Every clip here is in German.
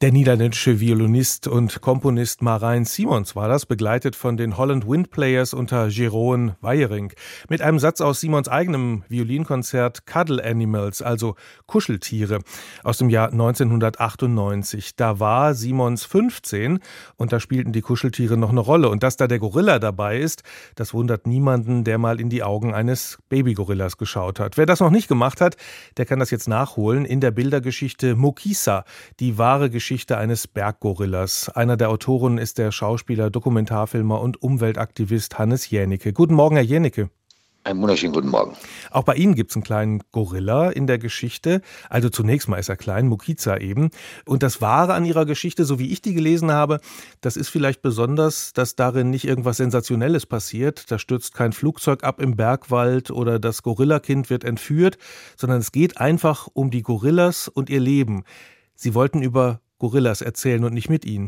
Der niederländische Violinist und Komponist Marijn Simons war das, begleitet von den Holland Wind Players unter Jeroen Weijering. Mit einem Satz aus Simons eigenem Violinkonzert Cuddle Animals, also Kuscheltiere, aus dem Jahr 1998. Da war Simons 15 und da spielten die Kuscheltiere noch eine Rolle. Und dass da der Gorilla dabei ist, das wundert niemanden, der mal in die Augen eines Babygorillas geschaut hat. Wer das noch nicht gemacht hat, der kann das jetzt nachholen in der Bildergeschichte Mukisa, die wahre Geschichte eines Berggorillas. Einer der Autoren ist der Schauspieler, Dokumentarfilmer und Umweltaktivist Hannes Jänicke. Guten Morgen, Herr Jänicke. Einen wunderschönen guten Morgen. Auch bei Ihnen gibt es einen kleinen Gorilla in der Geschichte. Also zunächst mal ist er klein, Mukisa eben. Und das Wahre an Ihrer Geschichte, so wie ich die gelesen habe, das ist vielleicht besonders, dass darin nicht irgendwas Sensationelles passiert. Da stürzt kein Flugzeug ab im Bergwald oder das Gorillakind wird entführt, sondern es geht einfach um die Gorillas und ihr Leben. Sie wollten über Gorillas erzählen und nicht mit ihnen.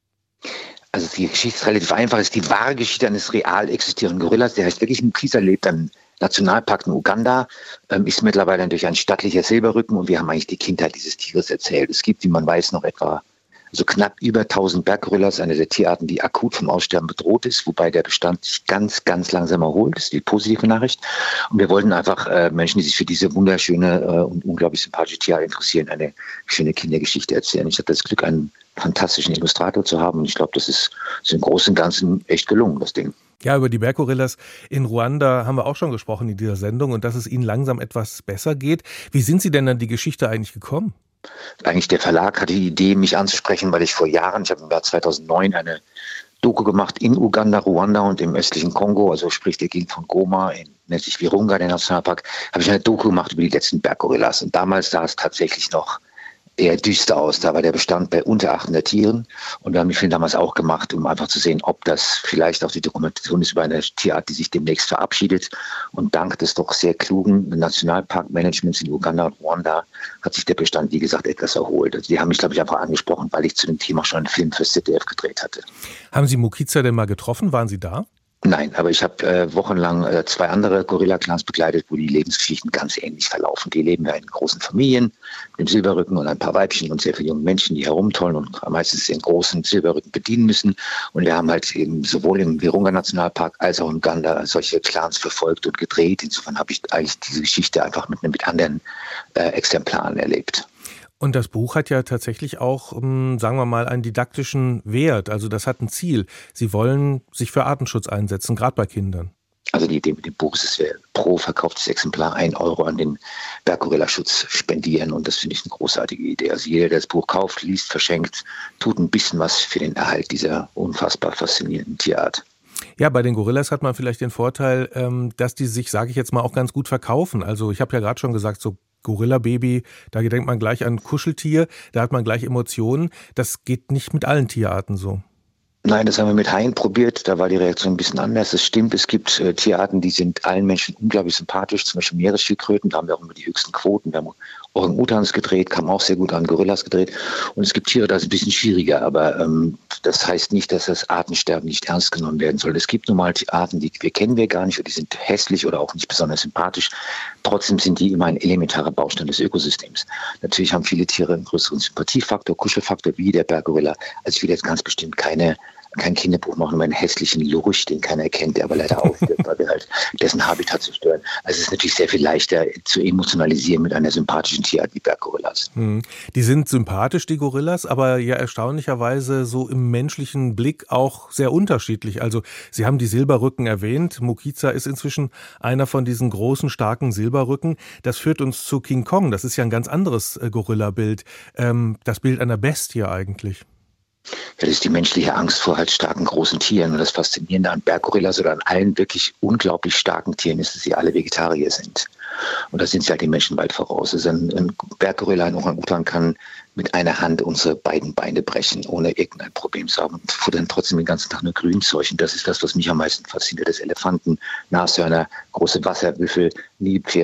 Also die Geschichte ist relativ einfach. Es ist die wahre Geschichte eines real existierenden Gorillas. Der heißt wirklich Mukisa, lebt im Nationalpark in Uganda, ist mittlerweile durch ein stattlicher Silberrücken und wir haben eigentlich die Kindheit dieses Tieres erzählt. Es gibt, wie man weiß, noch etwa so knapp über 1000 Berggorillas, eine der Tierarten, die akut vom Aussterben bedroht ist, wobei der Bestand sich ganz, ganz langsam erholt. Das ist die positive Nachricht. Und wir wollten einfach Menschen, die sich für diese wunderschöne und unglaublich sympathische Tierart interessieren, eine schöne Kindergeschichte erzählen. Ich hatte das Glück, einen fantastischen Illustrator zu haben und ich glaube, das ist im Großen und Ganzen echt gelungen, das Ding. Ja, über die Berggorillas in Ruanda haben wir auch schon gesprochen in dieser Sendung und dass es Ihnen langsam etwas besser geht. Wie sind Sie denn an die Geschichte eigentlich gekommen? Eigentlich der Verlag hatte die Idee, mich anzusprechen, weil ich vor Jahren, ich habe im Jahr 2009 eine Doku gemacht in Uganda, Ruanda und im östlichen Kongo, also sprich der Gegend von Goma, nennt sich Virunga, der Nationalpark, habe ich eine Doku gemacht über die letzten Berggorillas. Und damals sah es tatsächlich noch eher düster aus. Da war der Bestand bei unter 800 Tieren und wir haben den Film damals auch gemacht, um einfach zu sehen, ob das vielleicht auch die Dokumentation ist über eine Tierart, die sich demnächst verabschiedet. Und dank des doch sehr klugen Nationalparkmanagements in Uganda und Ruanda hat sich der Bestand, wie gesagt, etwas erholt. Also die haben mich, glaube ich, einfach angesprochen, weil ich zu dem Thema schon einen Film für ZDF gedreht hatte. Haben Sie Mukisa denn mal getroffen? Waren Sie da? Nein, aber ich habe wochenlang 2 andere Gorilla-Clans begleitet, wo die Lebensgeschichten ganz ähnlich verlaufen. Die leben ja in großen Familien, mit dem Silberrücken und ein paar Weibchen und sehr viele junge Menschen, die herumtollen und meistens den großen Silberrücken bedienen müssen. Und wir haben halt eben sowohl im Virunga-Nationalpark als auch in Uganda solche Clans verfolgt und gedreht. Insofern habe ich eigentlich diese Geschichte einfach mit anderen Exemplaren erlebt. Und das Buch hat ja tatsächlich auch, sagen wir mal, einen didaktischen Wert. Also das hat ein Ziel. Sie wollen sich für Artenschutz einsetzen, gerade bei Kindern. Also die Idee mit dem Buch ist, dass wir pro verkauftes Exemplar 1 Euro an den Berggorillaschutz spendieren. Und das finde ich eine großartige Idee. Also jeder, der das Buch kauft, liest, verschenkt, tut ein bisschen was für den Erhalt dieser unfassbar faszinierenden Tierart. Ja, bei den Gorillas hat man vielleicht den Vorteil, dass die sich, sage ich jetzt mal, auch ganz gut verkaufen. Also ich habe ja gerade schon gesagt, so Gorilla-Baby, da denkt man gleich an Kuscheltier, da hat man gleich Emotionen. Das geht nicht mit allen Tierarten so. Nein, das haben wir mit Haien probiert, da war die Reaktion ein bisschen anders. Es stimmt, es gibt Tierarten, die sind allen Menschen unglaublich sympathisch, zum Beispiel Meeresschildkröten, da haben wir auch immer die höchsten Quoten. Wir haben Orang-Utans gedreht, kam auch sehr gut an, Gorillas gedreht. Und es gibt Tiere, das ist ein bisschen schwieriger, aber das heißt nicht, dass das Artensterben nicht ernst genommen werden soll. Es gibt nun mal Arten, die kennen wir gar nicht oder die sind hässlich oder auch nicht besonders sympathisch. Trotzdem sind die immer ein elementarer Baustein des Ökosystems. Natürlich haben viele Tiere einen größeren Sympathiefaktor, Kuschelfaktor wie der Berggorilla. Also ich will jetzt ganz bestimmt kein Kinderbuch machen über einen hässlichen Lurch, den keiner kennt, der aber leider ausstirbt, weil wir halt dessen Habitat zerstören. Also es ist natürlich sehr viel leichter zu emotionalisieren mit einer sympathischen Tierart wie Berggorillas. Die sind sympathisch, die Gorillas, aber ja erstaunlicherweise so im menschlichen Blick auch sehr unterschiedlich. Also Sie haben die Silberrücken erwähnt. Mukisa ist inzwischen einer von diesen großen, starken Silberrücken. Das führt uns zu King Kong. Das ist ja ein ganz anderes Gorilla-Bild. Das Bild einer Bestie eigentlich. Ja, das ist die menschliche Angst vor halt starken, großen Tieren. Und das Faszinierende an Berggorillas oder an allen wirklich unglaublich starken Tieren ist, dass sie alle Vegetarier sind. Und da sind sie halt den Menschen weit voraus. Also ein Berggorilla, ein Orang-Utan kann mit einer Hand unsere beiden Beine brechen, ohne irgendein Problem zu haben. Und futtern trotzdem den ganzen Tag nur Grünzeug. Und das ist das, was mich am meisten fasziniert. Das Elefanten, Nashörner, große Wasserbüffel, Nilpferde,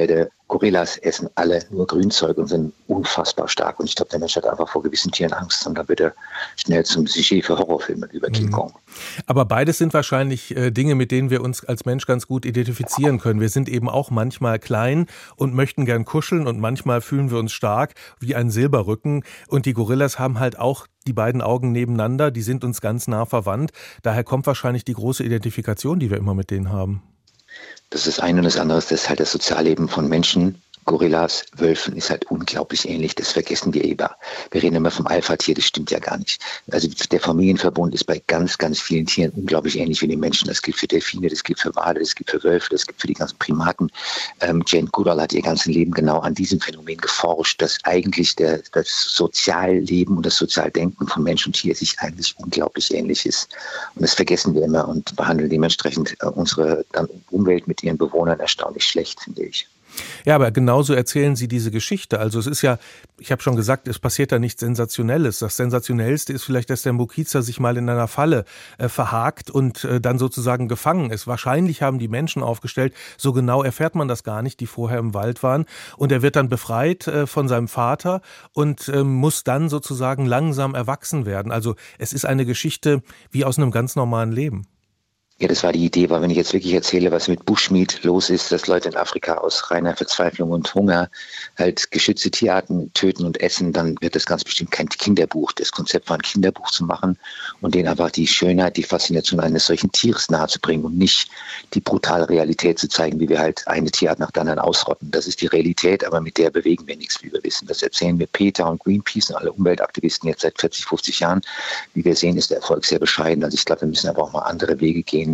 Gorillas essen alle nur Grünzeug und sind unfassbar stark. Und ich glaube, der Mensch hat einfach vor gewissen Tieren Angst und da wird er schnell zum Sujet für Horrorfilme über King Kong. Aber beides sind wahrscheinlich Dinge, mit denen wir uns als Mensch ganz gut identifizieren können. Wir sind eben auch manchmal klein und möchten gern kuscheln und manchmal fühlen wir uns stark wie ein Silberrücken. Und die Gorillas haben halt auch die beiden Augen nebeneinander, die sind uns ganz nah verwandt. Daher kommt wahrscheinlich die große Identifikation, die wir immer mit denen haben. Das ist ein und das andere ist halt das Sozialleben von Menschen. Gorillas, Wölfen ist halt unglaublich ähnlich, das vergessen wir eben. Wir reden immer vom Alpha-Tier, das stimmt ja gar nicht. Also der Familienverbund ist bei ganz, ganz vielen Tieren unglaublich ähnlich wie den Menschen. Das gilt für Delfine, das gilt für Wale, das gilt für Wölfe, das gilt für die ganzen Primaten. Jane Goodall hat ihr ganzes Leben genau an diesem Phänomen geforscht, dass eigentlich das Sozialleben und das Sozialdenken von Mensch und Tier sich eigentlich unglaublich ähnlich ist. Und das vergessen wir immer und behandeln dementsprechend unsere Umwelt mit ihren Bewohnern erstaunlich schlecht, finde ich. Ja, aber genauso erzählen Sie diese Geschichte. Also es ist ja, ich habe schon gesagt, es passiert da nichts Sensationelles. Das Sensationellste ist vielleicht, dass der Mukiza sich mal in einer Falle verhakt und dann sozusagen gefangen ist. Wahrscheinlich haben die Menschen aufgestellt, so genau erfährt man das gar nicht, die vorher im Wald waren. Und er wird dann befreit von seinem Vater und muss dann sozusagen langsam erwachsen werden. Also es ist eine Geschichte wie aus einem ganz normalen Leben. Ja, das war die Idee, weil wenn ich jetzt wirklich erzähle, was mit Bushmeat los ist, dass Leute in Afrika aus reiner Verzweiflung und Hunger halt geschützte Tierarten töten und essen, dann wird das ganz bestimmt kein Kinderbuch. Das Konzept war, ein Kinderbuch zu machen und denen einfach die Schönheit, die Faszination eines solchen Tieres nahezubringen und nicht die brutale Realität zu zeigen, wie wir halt eine Tierart nach der anderen ausrotten. Das ist die Realität, aber mit der bewegen wir nichts, wie wir wissen. Das erzählen wir Peter und Greenpeace und alle Umweltaktivisten jetzt seit 40, 50 Jahren. Wie wir sehen, ist der Erfolg sehr bescheiden. Also ich glaube, wir müssen aber auch mal andere Wege gehen,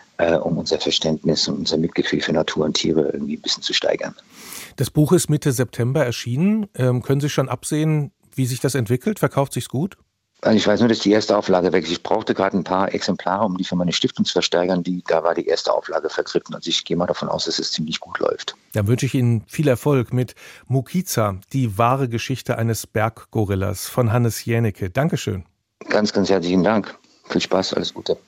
um unser Verständnis und unser Mitgefühl für Natur und Tiere irgendwie ein bisschen zu steigern. Das Buch ist Mitte September erschienen. Können Sie schon absehen, wie sich das entwickelt? Verkauft sich's gut? Also ich weiß nur, dass die erste Auflage weg ist. Ich brauchte gerade ein paar Exemplare, um die für meine Stiftung zu versteigern. Da war die erste Auflage vergriffen. Also ich gehe mal davon aus, dass es ziemlich gut läuft. Dann wünsche ich Ihnen viel Erfolg mit Mukiza, die wahre Geschichte eines Berggorillas von Hannes Jänicke. Dankeschön. Ganz, ganz herzlichen Dank. Viel Spaß, alles Gute.